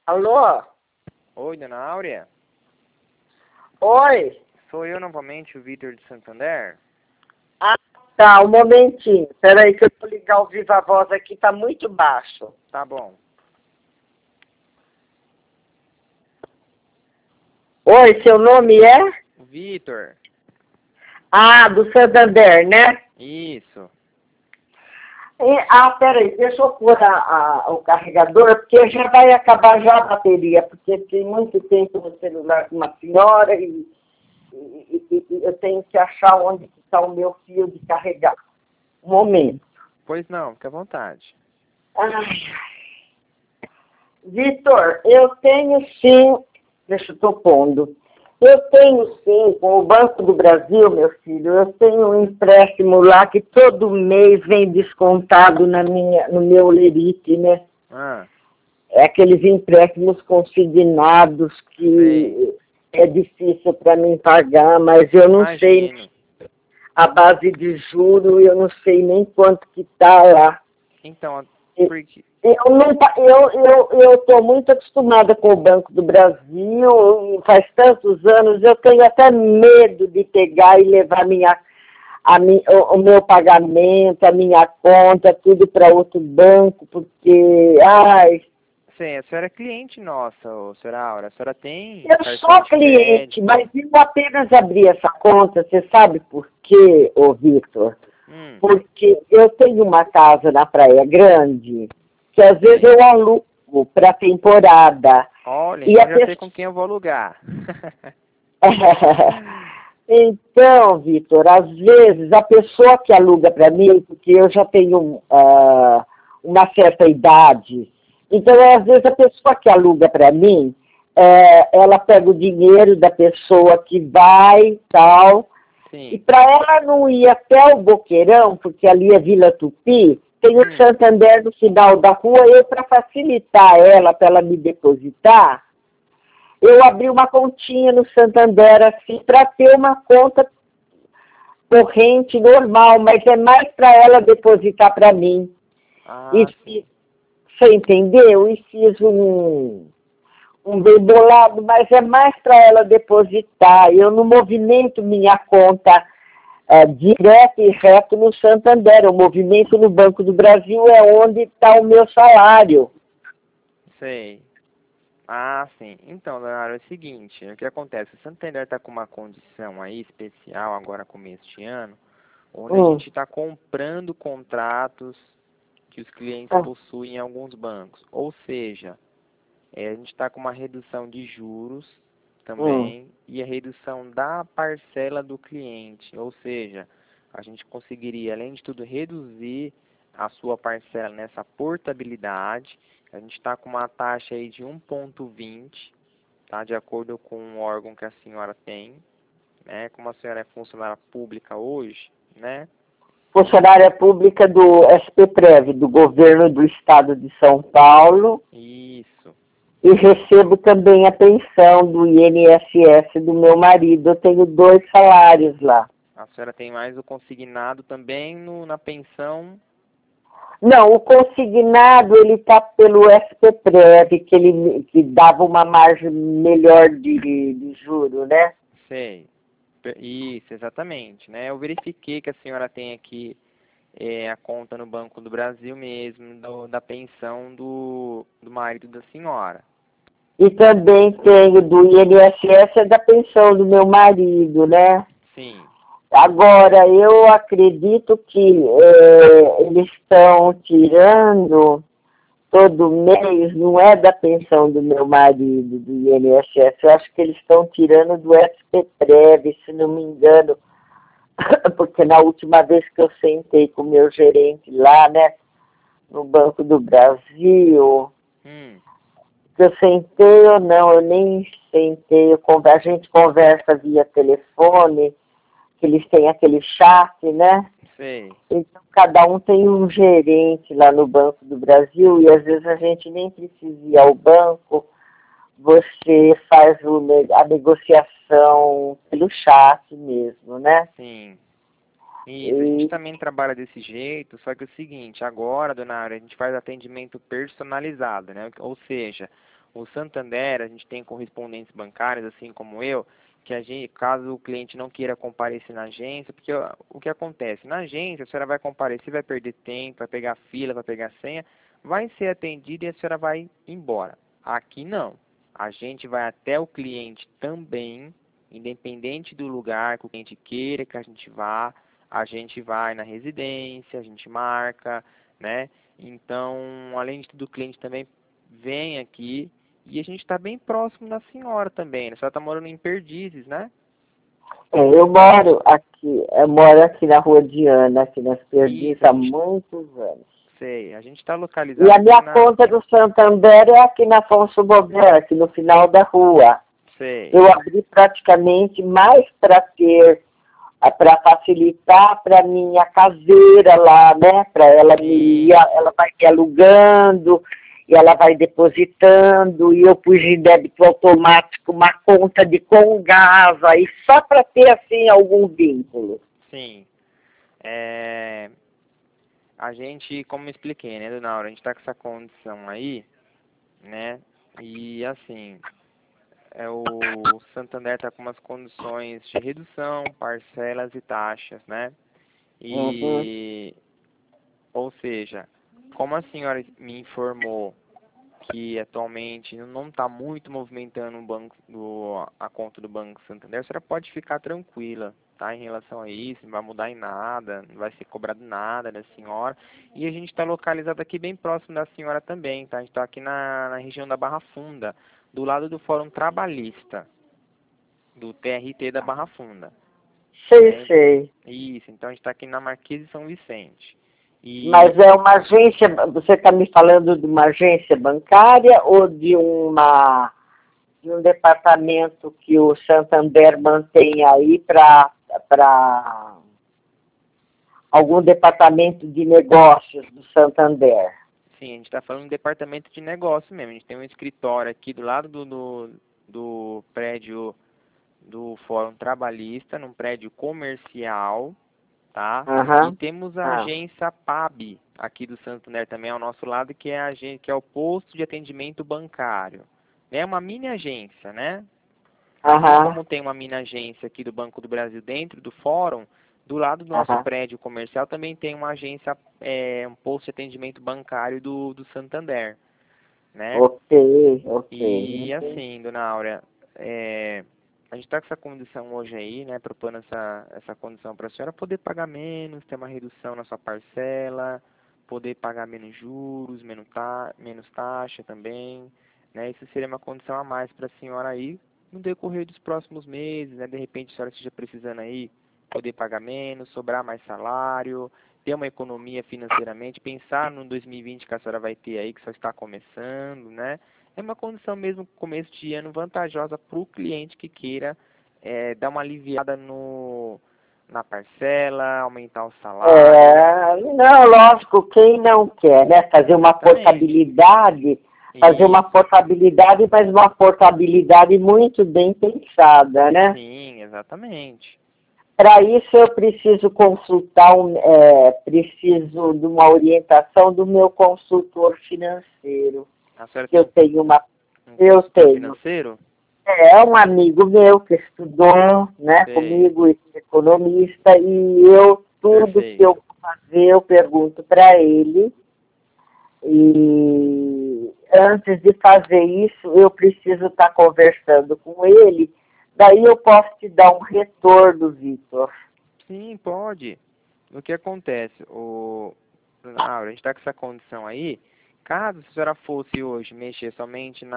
Alô? Oi, dona Áurea? Oi? Sou eu novamente, o Vitor de Santander. Ah, tá, um momentinho. Peraí que eu vou ligar o Viva Voz aqui, tá muito baixo. Tá bom. Oi, seu nome é? Vitor. Ah, do Santander, né? Isso. Peraí, deixa eu pôr o carregador, porque já vai acabar já a bateria, porque tem muito tempo no celular com uma senhora e eu tenho que achar onde está o meu fio de carregar. Um momento. Pois não, fica à vontade. Ai, Vitor, eu tenho sim, deixa eu tô pondo. Eu tenho sim, com o Banco do Brasil, meu filho, eu tenho um empréstimo lá que todo mês vem descontado no meu lerite, né? Ah, É aqueles empréstimos consignados que sei. é difícil para mim pagar, mas eu não sei Imagino. a base de juro, eu não sei nem quanto que está lá. Então, porque... Eu estou muito acostumada com o Banco do Brasil, faz tantos anos, eu tenho até medo de pegar e levar o meu pagamento, a minha conta, tudo para outro banco, porque, Sim, a senhora é cliente nossa, senhora Áurea. A senhora tem eu cartão sou de cliente, crédito? mas eu apenas abri essa conta, você sabe por quê, ô Victor? Hum, Porque eu tenho uma casa na Praia Grande, que às vezes sim. eu alugo para temporada. Olha, E então a já sei pessoa... com quem eu vou alugar. Então, Vitor, às vezes a pessoa que aluga para mim, porque eu já tenho uma certa idade, então às vezes a pessoa que aluga para mim, ela pega o dinheiro da pessoa que vai tal, e Sim. para ela não ir até o Boqueirão, porque ali é Vila Tupi, tem o Hum, Santander no final da rua, eu para facilitar ela, para ela me depositar, eu abri uma continha no Santander, assim, para ter uma conta corrente normal, mas é mais para ela depositar para mim. E ah, sim. você entendeu? E fiz um bem bolado, mas é mais para ela depositar. Eu não movimento minha conta direto e reto no Santander. O movimento no Banco do Brasil é onde está o meu salário. Sei. Ah, sim. Então, Leonardo, é o seguinte, o que acontece? O Santander está com uma condição aí especial agora começo de ano, onde a Hum. gente está comprando contratos que os clientes Ah, possuem em alguns bancos. Ou seja, a gente está com uma redução de juros hum. também e a redução da parcela do cliente. Ou seja, a gente conseguiria, além de tudo, reduzir a sua parcela nessa portabilidade. A gente está com uma taxa aí de 1,20, tá? De acordo com o órgão que a senhora tem, né? Como a senhora é funcionária pública hoje, né? Funcionária pública do SPPrev, do governo do estado de São Paulo, Isso. e recebo também a pensão do INSS do meu marido. Eu tenho 2 salários lá. A senhora tem mais o consignado também na pensão. Não, o consignado ele está pelo SPPrev, que dava uma margem melhor de juro, né? Sei. Isso, exatamente, né? Eu verifiquei que a senhora tem aqui a conta no Banco do Brasil mesmo, da pensão do marido da senhora. E também tenho do INSS da pensão do meu marido, né? Sim, Agora, eu acredito que eles estão tirando todo mês, não é da pensão do meu marido, do INSS, eu acho que eles estão tirando do SPPrev, se não me engano, porque na última vez que eu sentei com o meu gerente lá, né, no Banco do Brasil, hum, que eu sentei ou não, eu nem sentei, a gente conversa via telefone, que eles têm aquele chat, né? sei. Então, cada um tem um gerente lá no Banco do Brasil e às vezes a gente nem precisa ir ao banco, você faz a negociação pelo chat mesmo, né? Sim. Isso, a gente E, também trabalha desse jeito, só que é o seguinte, agora, dona Áurea, a gente faz atendimento personalizado, né? Ou seja, O Santander, a gente tem correspondentes bancários, assim como eu, que a gente, caso o cliente não queira comparecer na agência, porque ó, o que acontece? Na agência, a senhora vai comparecer, vai perder tempo, vai pegar fila, vai pegar senha, vai ser atendida e a senhora vai embora. Aqui não. A gente vai até o cliente também, independente do lugar que o cliente queira que a gente vai na residência, a gente marca, né? Então, além de tudo, o cliente também vem aqui e a gente está bem próximo da senhora também, né? A senhora está morando em Perdizes, né? Eu moro aqui na Rua Diana, aqui nas Perdizes, Isso, a há gente, muitos anos. sei, a gente está E localizado a aqui minha na, conta do Santander é aqui na Afonso Bovero, aqui no final da rua. sei, Eu abri praticamente mais para ter, para facilitar para minha caseira lá, né? Para ela sim, ela vai me alugando e ela vai depositando e eu pus em débito automático uma conta de Congás aí só para ter assim algum vínculo. sim. É, a gente, como eu expliquei, né, dona Aura, a gente está com essa condição aí, né? E assim, o Santander está com umas condições de redução, parcelas e taxas, né? Uhum. E, ou seja, como a senhora me informou que atualmente não está muito movimentando a conta do Banco Santander, a senhora pode ficar tranquila, tá? Em relação a isso, não vai mudar em nada, não vai ser cobrado nada da senhora. E a gente está localizado aqui bem próximo da senhora também, tá? A gente está aqui na região da Barra Funda, do lado do Fórum Trabalhista, do TRT da Barra Funda, Sei, né? sei. Isso, então a gente está aqui na Marquês de São Vicente. E Mas é uma agência, você está me falando de uma agência bancária ou de um departamento que o Santander mantém aí para algum departamento de negócios do Santander? sim, a gente está falando de departamento de negócio mesmo. A gente tem um escritório aqui do lado do prédio do Fórum Trabalhista, num prédio comercial, tá? E Aham. temos a Ah, agência PAB aqui do Santander também ao nosso lado, que é que é o posto de atendimento bancário. É uma mini agência, né? Assim aham. como tem uma mini agência aqui do Banco do Brasil dentro do fórum, do lado do nosso Aham. prédio comercial também tem uma agência, um posto de atendimento bancário do Santander, né? Ok, ok. E Entendi. assim, dona Áurea, a gente está com essa condição hoje aí, né? Propondo essa condição para a senhora poder pagar menos, ter uma redução na sua parcela, poder pagar menos juros, menos taxa também, né? Isso seria uma condição a mais para a senhora aí no decorrer dos próximos meses, né? De repente a senhora esteja precisando aí poder pagar menos, sobrar mais salário, ter uma economia financeiramente, pensar no 2020 que a senhora vai ter aí, que só está começando, né? É uma condição mesmo, começo de ano, vantajosa para o cliente que queira dar uma aliviada na parcela, aumentar o salário. Não, lógico, quem não quer, né? Exatamente. Fazer uma Isso. portabilidade, mas uma portabilidade muito bem pensada, né? Sim, exatamente. Para isso eu preciso consultar, preciso de uma orientação do meu consultor financeiro. A senhora Eu tem tenho uma, um eu consultor tenho. financeiro? É um amigo meu que estudou, né, Sei. comigo, economista, e eu, tudo que eu Perfeito. vou fazer, eu pergunto para ele. E antes de fazer isso, eu preciso estar conversando com ele. Daí eu posso te dar um retorno, Vitor. Sim, pode. O que acontece? A gente está com essa condição aí. Caso a senhora fosse hoje mexer somente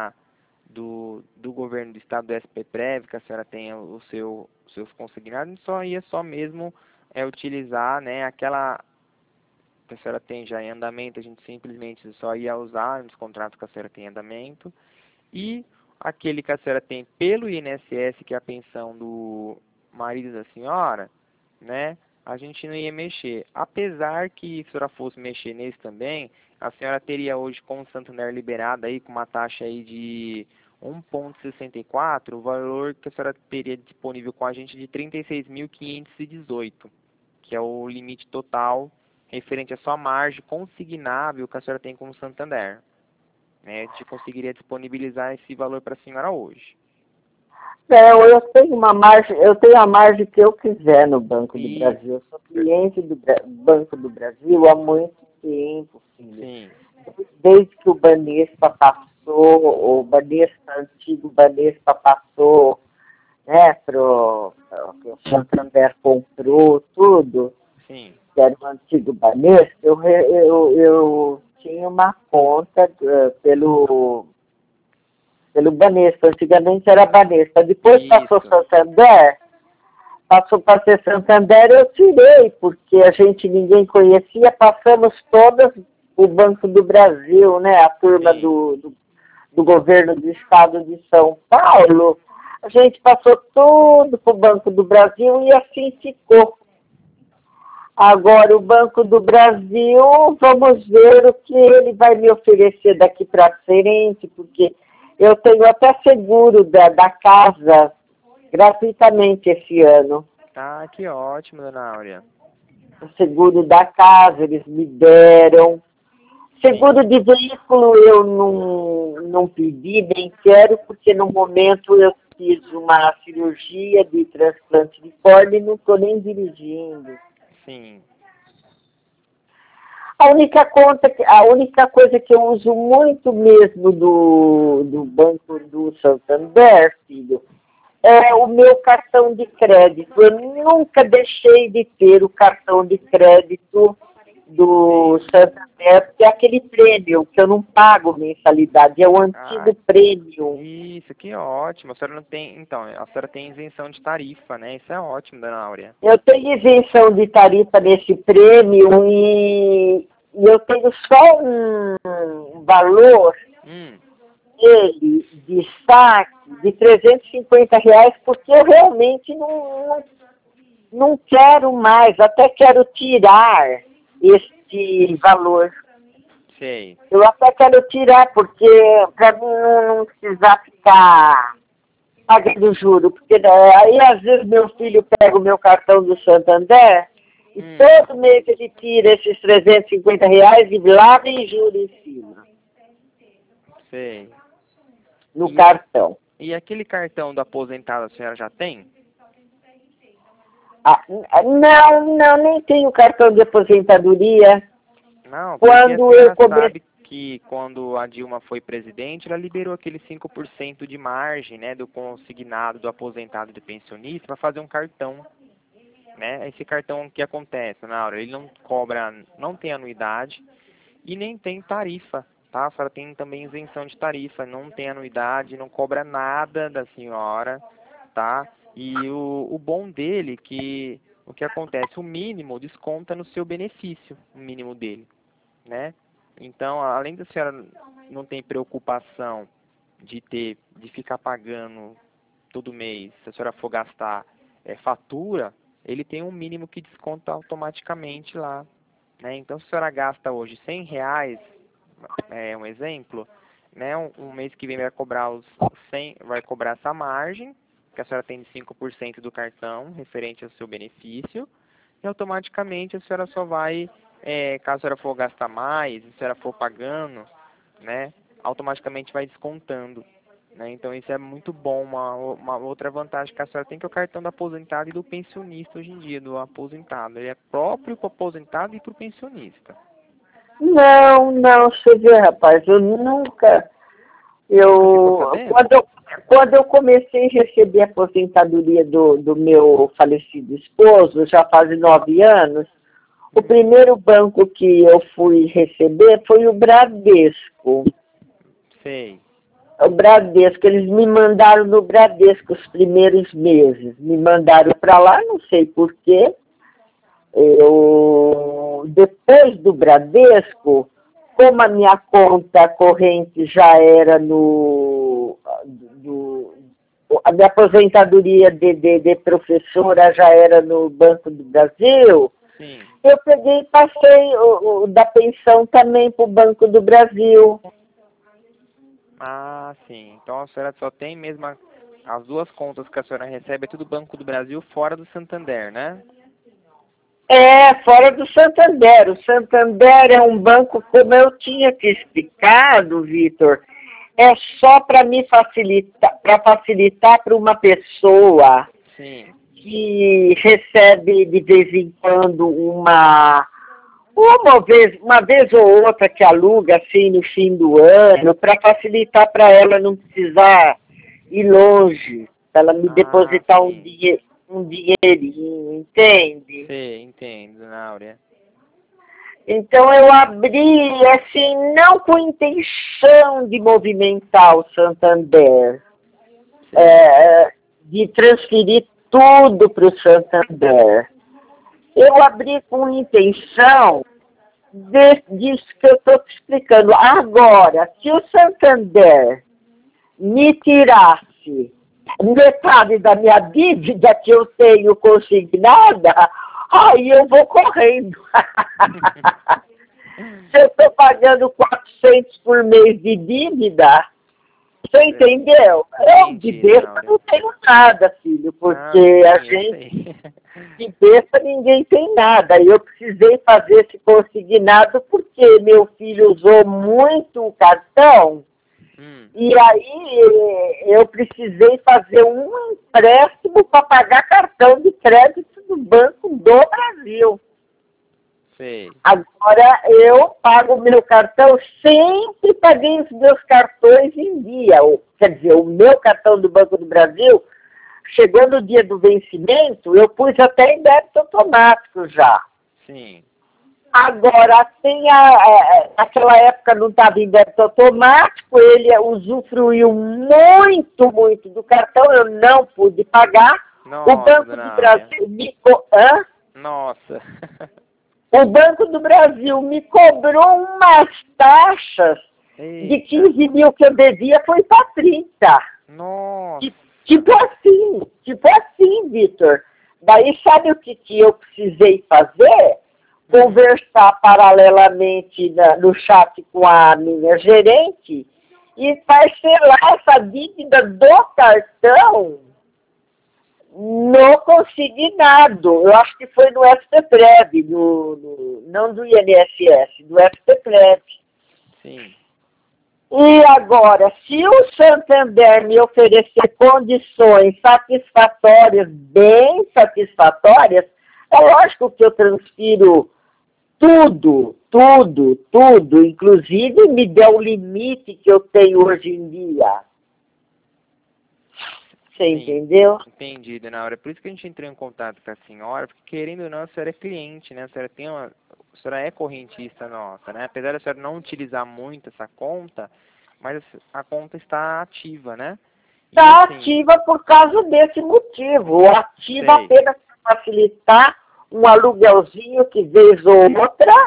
do governo do estado do SPPrev, que a senhora tenha os seus consignados, só ia só mesmo utilizar, né, aquela que a senhora tem já em andamento, a gente simplesmente só ia usar nos contratos que a senhora tem em andamento, e aquele que a senhora tem pelo INSS, que é a pensão do marido da senhora, né? A gente não ia mexer. Apesar que, se a senhora fosse mexer nesse também, a senhora teria hoje com o Santander liberado aí, com uma taxa aí de 1,64, o valor que a senhora teria disponível com a gente de 36.518, que é o limite total referente à sua margem consignável que a senhora tem com o Santander. né? A gente conseguiria disponibilizar esse valor para a senhora hoje. Eu tenho uma margem, eu tenho a margem que eu quiser no Banco do Isso. Brasil. Eu sou cliente do Banco do Brasil há muito tempo, filho. Sim. Desde que o Banespa passou, o Banespa, antigo Banespa passou, né, que o Santander comprou tudo, Sim. que era o antigo Banespa, eu tinha uma conta pelo Banespa. Antigamente era Banespa. Depois passou Isso. Santander, passou para ser Santander, eu tirei, porque ninguém conhecia, passamos todas o Banco do Brasil, né? A turma Sim. do governo do estado de São Paulo. A gente passou tudo para o Banco do Brasil e assim ficou. Agora, o Banco do Brasil, vamos ver o que ele vai me oferecer daqui para frente, porque eu tenho até seguro da casa gratuitamente esse ano. Ah, que ótimo, dona Áurea. O seguro da casa eles me deram. Seguro de veículo eu não pedi, nem quero, porque no momento eu fiz uma cirurgia de transplante de córnea e não estou nem dirigindo. Sim. A única coisa que eu uso muito mesmo do Banco do Santander, filho, é o meu cartão de crédito. Eu nunca deixei de ter o cartão de crédito do Santander, porque é aquele prêmio que eu não pago mensalidade, é o antigo prêmio. Isso, que ótimo. A senhora não tem. Então, a senhora tem isenção de tarifa, né? Isso é ótimo, dona Áurea. Eu tenho isenção de tarifa nesse prêmio e eu tenho só um valor dele de saque de R$ 350, porque eu realmente não quero mais, até quero tirar este valor. Sei. Eu até quero tirar, porque para mim não precisar ficar pagando juro, porque aí às vezes meu filho pega o meu cartão do Santander e todo mês ele tira esses R$ 350 e lá vem juro em cima. Sei. No cartão. E aquele cartão do aposentado a senhora já tem? Não, nem tenho cartão de aposentadoria. Não, porque a Quando senhora eu comecei. sabe que quando a Dilma foi presidente, ela liberou aquele 5% de margem, né, do consignado, do aposentado e do pensionista para fazer um cartão, né? Esse cartão, o que acontece, Naura? Ele não cobra, não tem anuidade e nem tem tarifa, tá? A senhora tem também isenção de tarifa, não tem anuidade, não cobra nada da senhora, tá? E o bom dele que o que acontece, o mínimo desconta no seu benefício, o mínimo dele, né? Então, além da senhora não ter preocupação de ficar pagando todo mês, se a senhora for gastar fatura, ele tem um mínimo que desconta automaticamente lá, né? Então, se a senhora gasta hoje R$ 100, um exemplo, né? Um mês que vem vai cobrar os 100, vai cobrar essa margem, que a senhora tem de 5% do cartão, referente ao seu benefício, e automaticamente a senhora só vai, caso a senhora for gastar mais, se a senhora for pagando, né? Automaticamente vai descontando. Né? Então isso é muito bom. Uma outra vantagem que a senhora tem que é o cartão do aposentado e do pensionista hoje em dia, do aposentado. Ele é próprio para o aposentado e para o pensionista. Não, você vê, rapaz, eu nunca. Ficou sabendo? Quando eu comecei a receber a aposentadoria do meu falecido esposo, já faz 9 anos, o primeiro banco que eu fui receber foi o Bradesco. Sei. O Bradesco, eles me mandaram no Bradesco os primeiros meses. Me mandaram para lá, não sei porquê. Depois do Bradesco, como a minha conta corrente já era a minha aposentadoria de professora já era no Banco do Brasil, Sim. eu peguei e passei o da pensão também para o Banco do Brasil. Ah, sim. Então a senhora só tem mesmo as duas contas que a senhora recebe, é tudo Banco do Brasil fora do Santander, né? É, fora do Santander. O Santander é um banco, como eu tinha te explicado, Vitor, é só para me facilitar, para uma pessoa Sim. que recebe de vez em quando uma vez ou outra que aluga assim no fim do ano, para facilitar para ela não precisar ir longe, para ela me Ah, depositar sim. um dinheirinho, entende? Sei, entendo, dona Áurea. Então eu abri assim, não com intenção de movimentar o Santander, Sei. de transferir tudo para o Santander. Eu abri com intenção disso que eu estou te explicando. Agora, se o Santander me tirasse metade da minha dívida que eu tenho consignada, aí eu vou correndo. Se eu estou pagando 400 por mês de dívida, você entendeu? Eu de Entendi, dona besta Áurea. não tenho nada, filho, Não, porque a sim, eu gente sei. de besta ninguém tem nada. E eu precisei fazer esse consignado porque meu filho usou muito o cartão e aí eu precisei fazer um empréstimo para pagar cartão de crédito do Banco do Brasil. Sei. Agora eu pago o meu cartão, sempre paguei os meus cartões em dia. Quer dizer, o meu cartão do Banco do Brasil, chegou no dia do vencimento, eu pus até em débito automático já. Sim. Agora, naquela época não estava em débito automático, ele usufruiu muito, muito do cartão, eu não pude pagar. O Nossa, Banco dona do Áurea. Brasil Nossa. O Banco do Brasil me cobrou umas taxas de Eita. 15 mil que eu devia, foi para 30. Nossa. Tipo assim, Vitor. Daí sabe o que eu precisei fazer? Conversar paralelamente no chat com a minha gerente e parcelar essa dívida do cartão no consignado. Eu acho que foi no FTPREV, não do INSS, do FTPREV. Sim. E agora, se o Santander me oferecer condições satisfatórias, bem satisfatórias, é lógico que eu transfiro tudo, inclusive me deu o limite que eu tenho hoje em dia. Você Sim. entendeu? Entendi, dona Áurea. Por isso que a gente entrou em contato com a senhora, porque querendo ou não, a senhora é cliente, né? A senhora é correntista nossa, né? Apesar da senhora não utilizar muito essa conta, mas a conta está ativa, né? E Está assim, ativa por causa desse motivo. Ativa sei. apenas para facilitar um aluguelzinho que vez ou outra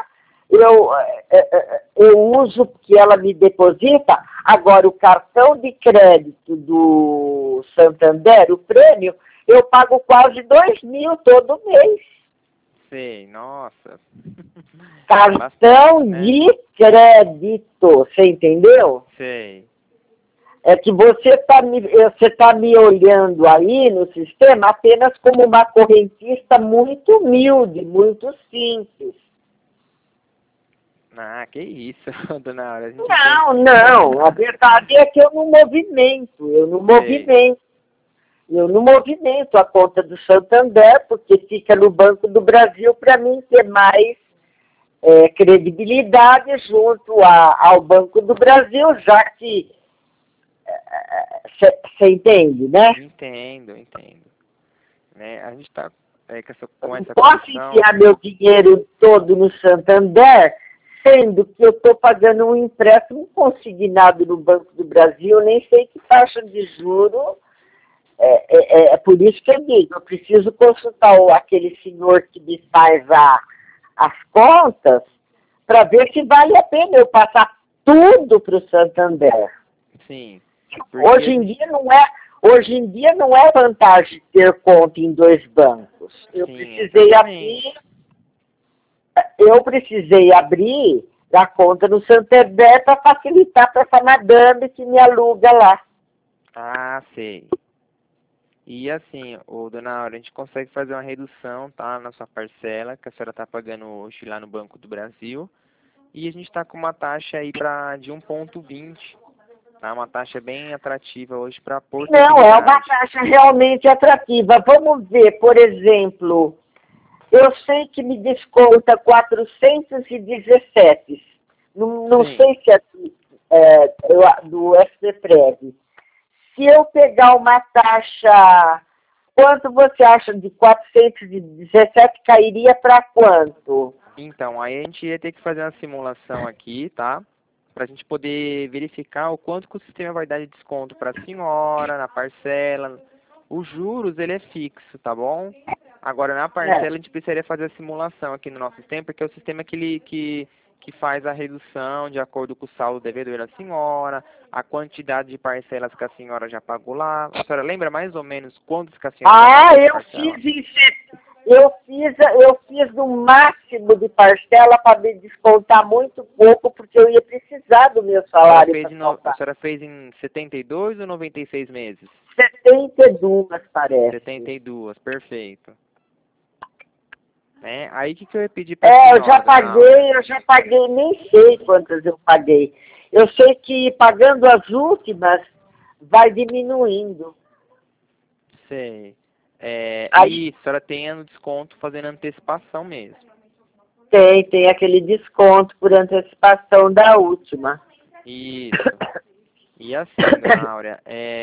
eu uso porque ela me deposita. Agora, o cartão de crédito do Santander, o prêmio, eu pago quase 2.000 todo mês. Sei, nossa. Cartão Bastante, né? de crédito, você entendeu? Sei. É que você tá me olhando aí no sistema apenas como uma correntista muito humilde, muito simples. Ah, que isso, dona Áurea. A gente Não. A verdade é que eu não movimento. Sei. Eu não movimento a conta do Santander, porque fica no Banco do Brasil para mim ter mais credibilidade junto ao Banco do Brasil, já que você entende, né? Entendo. Né? A gente está com Eu não essa posso condição. enfiar meu dinheiro todo no Santander, sendo que eu estou pagando um empréstimo consignado no Banco do Brasil, nem sei que taxa de juro. É por isso que eu digo, eu preciso consultar aquele senhor que me faz as contas para ver se vale a pena eu passar tudo para o Santander. Sim. Hoje em dia não é vantagem ter conta em dois bancos. Sim, exatamente. Eu precisei abrir a conta no Santander para facilitar para essa madame que me aluga lá. Ah, sei. E assim, dona Aura, a gente consegue fazer uma redução, tá, na sua parcela, que a senhora está pagando hoje lá no Banco do Brasil. E a gente está com uma taxa aí de 1,20, tá? Uma taxa bem atrativa hoje para Não, é uma portabilidade. taxa realmente atrativa. Vamos ver, por exemplo, eu sei que me desconta 417. Não Sim. sei se do FCPREV. Se eu pegar uma taxa, quanto você acha de 417 cairia para quanto? Então, aí a gente ia ter que fazer uma simulação aqui, tá? Para a gente poder verificar o quanto que o sistema vai dar de desconto para a senhora, na parcela. Os juros, ele é fixo, tá bom? Agora, na parcela, a gente precisaria fazer a simulação aqui no nosso sistema, porque é o sistema que faz a redução de acordo com o saldo devedor da senhora, a quantidade de parcelas que a senhora já pagou lá. A senhora lembra mais ou menos quantos que a senhora já pagou de parcela? Eu fiz no máximo de parcela para me descontar muito pouco, porque eu ia precisar do meu salário para A salvar. senhora fez em 72 ou 96 meses? 72, parece. 72, perfeito. Aí o que eu ia pedir para a senhora, dona Áurea? Eu já paguei, nem sei quantas eu paguei. Eu sei que pagando as últimas, vai diminuindo. Sei. Aí A senhora tem no desconto fazendo antecipação mesmo. tem aquele desconto por antecipação da última. Isso. E assim, dona Áurea,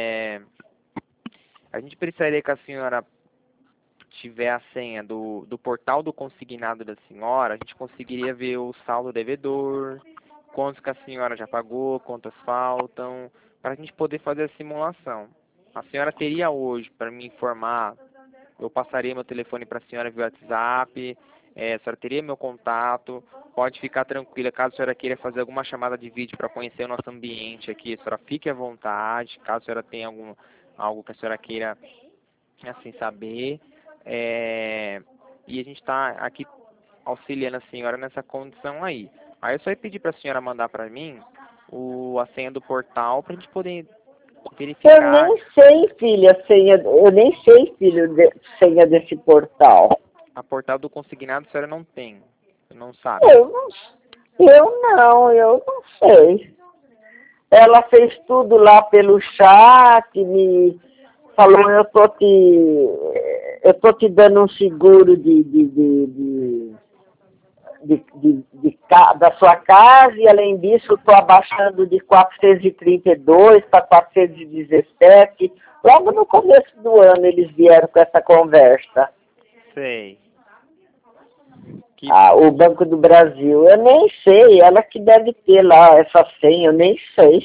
a gente precisaria que a senhora tiver a senha do portal do consignado da senhora, a gente conseguiria ver o saldo devedor, quantos que a senhora já pagou, quantas faltam, para a gente poder fazer a simulação. A senhora teria hoje, para me informar, eu passaria meu telefone para a senhora via WhatsApp, a senhora teria meu contato, pode ficar tranquila, caso a senhora queira fazer alguma chamada de vídeo para conhecer o nosso ambiente aqui, a senhora fique à vontade, caso a senhora tenha algo que a senhora queira assim saber. E a gente está aqui auxiliando a senhora nessa condição aí. Aí eu só ia pedir para a senhora mandar para mim a senha do portal para a gente poder Eu verificar. nem sei, filha, senha, eu nem sei, filho, senha desse portal. A portal do consignado a senhora não tem, não sabe. Eu não sei. Ela fez tudo lá pelo chat, me falou, eu tô te dando um seguro da sua casa, e além disso estou abaixando de 432 para 417. Logo no começo do ano eles vieram com essa conversa. Sei. O Banco do Brasil, eu nem sei, ela que deve ter lá essa senha, eu nem sei.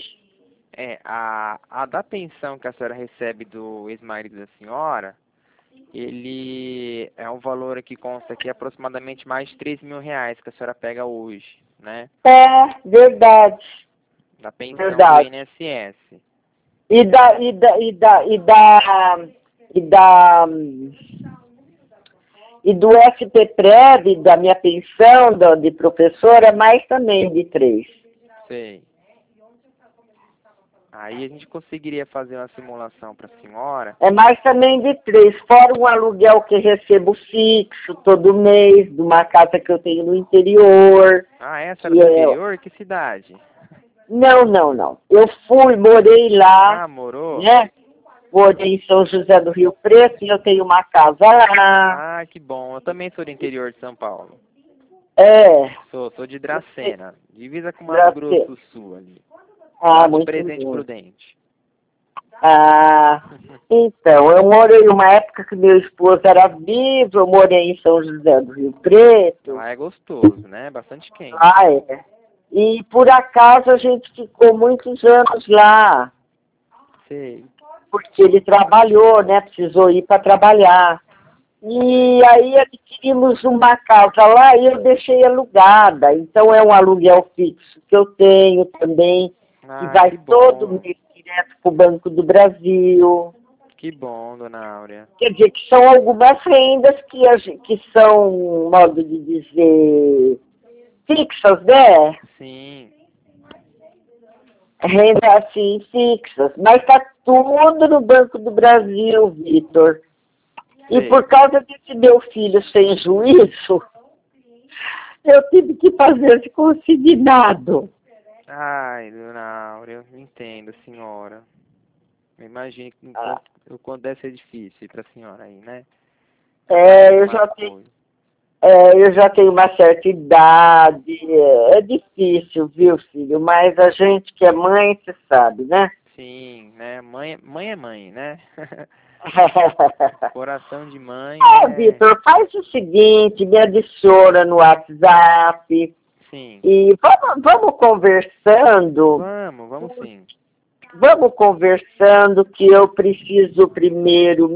A da pensão que a senhora recebe do ex-marido da senhora, ele é um valor que consta aqui aproximadamente mais de 3 mil reais que a senhora pega hoje, né? Verdade. Da pensão Verdade. do INSS. E do FPPREV, da minha pensão de professora, mais também de 3. Sei. Aí a gente conseguiria fazer uma simulação para a senhora. É mais também de 3, fora um aluguel que recebo fixo todo mês, de uma casa que eu tenho no interior. Essa era do interior? Que cidade? Não. Eu morei lá, Morou? né? Morei em São José do Rio Preto e eu tenho uma casa lá. Que bom. Eu também sou do interior de São Paulo. Sou de Dracena, divisa com Mato Grosso do Sul ali. Muito Presidente bom. Prudente. Então, eu morei uma época que meu esposo era vivo, eu morei em São José do Rio Preto. Lá é gostoso, né? Bastante quente. E por acaso a gente ficou muitos anos lá. Sei. Porque ele trabalhou, né? Precisou ir para trabalhar. E aí adquirimos uma casa lá e eu deixei alugada. Então é um aluguel fixo que eu tenho também, que vai todo mês direto para o Banco do Brasil. Que bom, dona Áurea. Quer dizer, que são algumas rendas que são, modo de dizer, fixas, né? Sim. renda assim fixas, mas está tudo no Banco do Brasil, Vitor. E Sei. por causa desse meu filho sem juízo, eu tive que fazer esse consignado. Ai, dona Áurea, eu entendo, senhora. Eu imagino que Ah, o quanto deve ser difícil para a senhora aí, né? é, Fazer eu uma já tenho, coisa. eu já tenho uma certa idade, é difícil, viu, filho? Mas a gente que é mãe, você sabe, né? Sim, né? Mãe é mãe, né? Coração de mãe é. Vitor, faz o seguinte, me adiciona no WhatsApp Sim. e vamos conversando. Vamos sim. Vamos conversando que eu preciso primeiro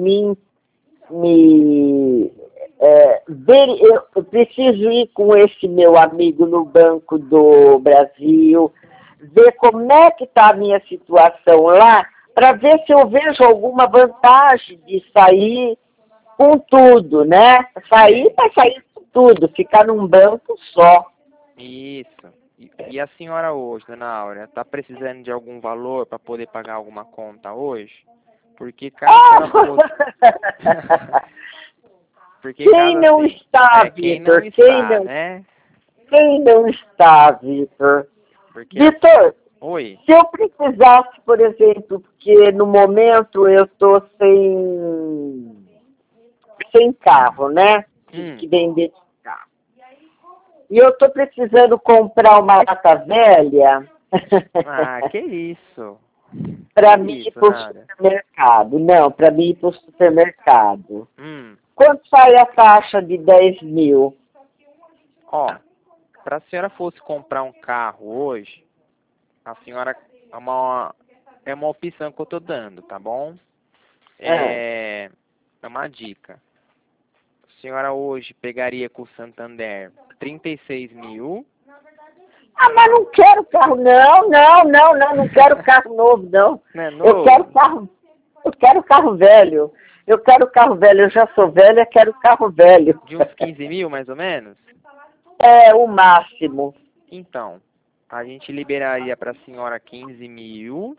ver, eu preciso ir com esse meu amigo no Banco do Brasil, ver como é que está a minha situação lá, para ver se eu vejo alguma vantagem de sair com tudo, né? Sair Sei. para sair com tudo, ficar num banco só. Isso. E a senhora hoje, dona Áurea, tá precisando de algum valor para poder pagar alguma conta hoje? Porque caso a senhora fosse. Ah! Porque Quem caso não assim. está, É, quem não Vitor? Quem está, não, né? quem não está, Vitor? Porque assim. Vitor, Oi. se eu precisasse, por exemplo, porque no momento eu estou sem carro, né? Tive Hum. que vender de carro. E eu estou precisando comprar uma lata velha Ah, que isso? Que para mim ir isso, para o nada. supermercado. Não, para mim ir para o supermercado. Hum. Quanto sai a taxa de 10 mil? Ó, para a senhora fosse comprar um carro hoje, a senhora é uma opção que eu tô dando, tá bom? Ah. É uma dica. A senhora hoje pegaria com o Santander 36 mil. Ah, mas não quero carro, não quero carro novo, não. Não é Eu quero novo? carro, eu quero carro velho. Eu quero carro velho, eu já sou velha, quero carro velho. De uns 15 mil, mais ou menos? É o máximo. Então, a gente liberaria para a senhora 15 mil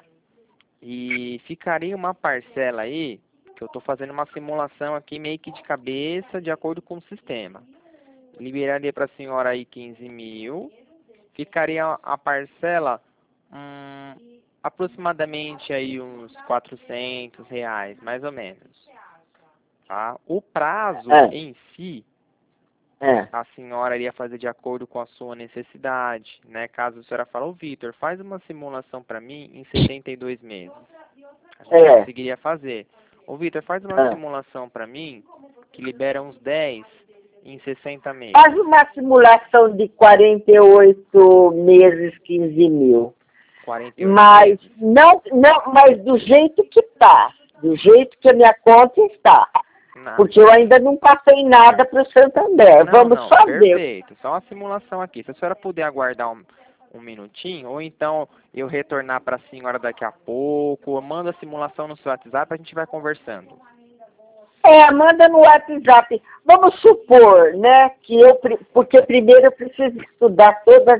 e ficaria uma parcela aí, que eu estou fazendo uma simulação aqui meio que de cabeça, de acordo com o sistema. Liberaria para a senhora aí 15 mil, ficaria a parcela aproximadamente aí uns R$ 400, mais ou menos. Tá? O prazo É, em si, é, a senhora iria fazer de acordo com a sua necessidade, né? Caso a senhora fale, ô Vitor, faz uma simulação para mim em 72 meses. A gente é, conseguiria fazer. Ô Vitor, faz uma é. simulação para mim que libera uns 10 em 60 Faz meses. uma simulação de 48 meses, 15 mil. 48 Mas meses? mas do jeito que está. Do jeito que a minha conta está. Não. Porque eu ainda não passei nada para o Santander. Não, Vamos não, fazer. perfeito. Só uma simulação aqui. Se a senhora puder aguardar um minutinho, ou então eu retornar para a senhora daqui a pouco, eu mando a simulação no seu WhatsApp, a gente vai conversando. Manda no WhatsApp. Vamos supor, né, porque primeiro eu preciso estudar todas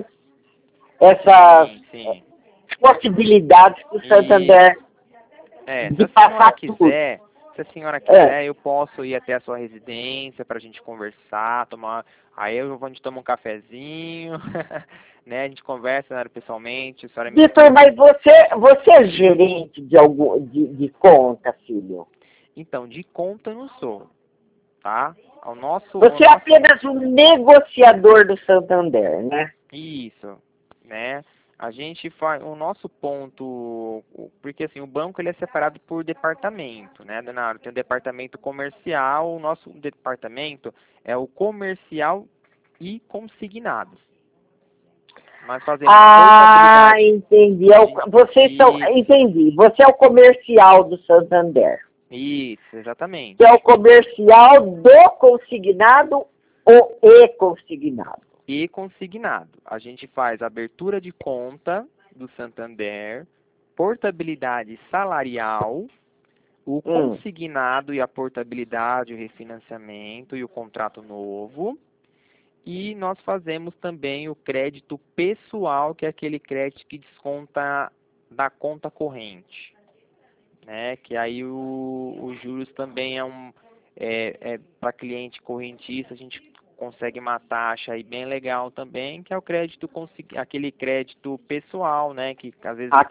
essas Sim, sim. possibilidades que o Santander Isso. É, de passar tudo. se a senhora É. quiser, eu posso ir até a sua residência para a gente conversar, tomar. Aí a gente toma um cafezinho, né? A gente conversa, né, pessoalmente, a senhora me Vitor, explica. mas você é gerente de conta, filho? Então, de conta eu não sou, tá? O Você é nosso apenas um negociador do Santander, né? Isso, né? A gente faz o nosso ponto, porque assim, o banco ele é separado por departamento, né, Leonardo? Tem o departamento comercial, o nosso departamento é o comercial e consignados. Nós fazemos Ah, portabilidade. entendi. Vocês são, Isso, entendi. Você é o comercial do Santander. isso, Que é o exatamente. comercial do consignado ou e consignado. E consignado. A gente faz abertura de conta do Santander, portabilidade salarial, o Hum. consignado e a portabilidade, o refinanciamento e o contrato novo. E nós fazemos também o crédito pessoal, que é aquele crédito que desconta da conta corrente, né? Que aí os juros também para cliente correntista, a gente consegue uma taxa aí bem legal também, que é o crédito aquele crédito pessoal, né? Que às vezes